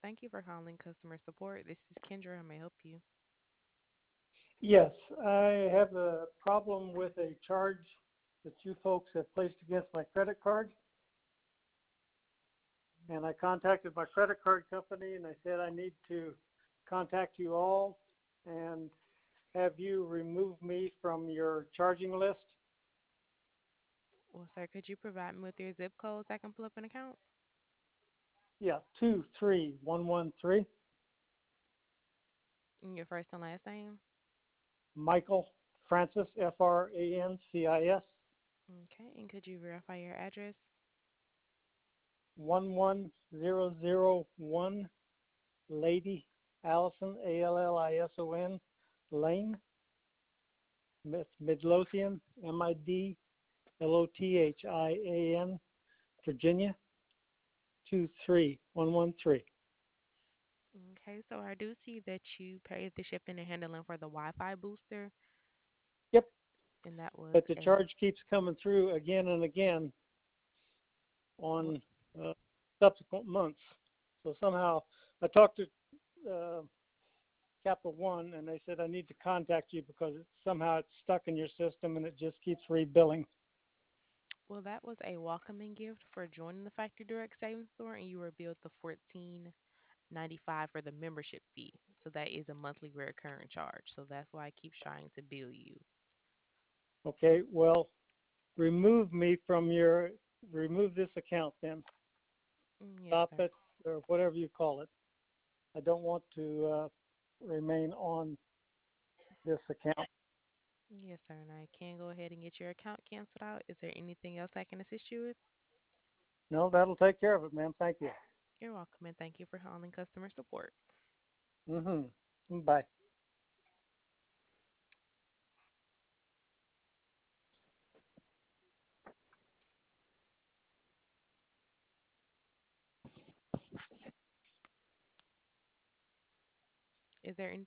Thank you for calling customer support. This is Kendra. How may I help you? Yes, I have a problem with a charge that you folks have placed against my credit card. And I contacted my credit card company and I said I need to contact you all and have you remove me from your charging list. Well, sir, could you provide me with your zip code so I can pull up an account? Yeah, 23113 And your first and last name? Michael Francis, Francis. Okay. And could you verify your address? 11001 Lady Allison, Allison Lane, Midlothian, Midlothian, Virginia, 23113. Okay. So I do see that you paid the shipping and handling for the Wi-Fi booster, Yep, and that was but the a charge keeps coming through again and again well, on subsequent months. So somehow I talked to uh, Capital One and they said I need to contact you because somehow it's stuck in your system and it just keeps rebilling. that was a welcoming gift for joining the Factory Direct Savings Store, and you were billed the 14.95 for the membership fee. So that is a monthly recurring charge. So that's why I keep trying to bill you. Okay, well, remove me from your, remove this account then. Yes, Stop sir. it or whatever you call it. I don't want to remain on this account. Yes, sir. And I can go ahead and get your account canceled out. Is there anything else I can assist you with? No, that'll take care of it, ma'am. Thank you. You're welcome, and thank you for calling customer support. Bye. Is there